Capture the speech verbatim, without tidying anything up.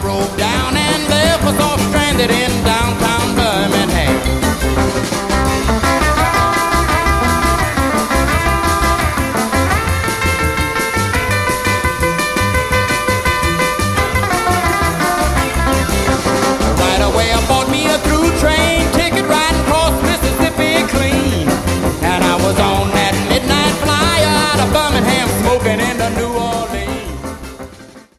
broke down and left us all stranded in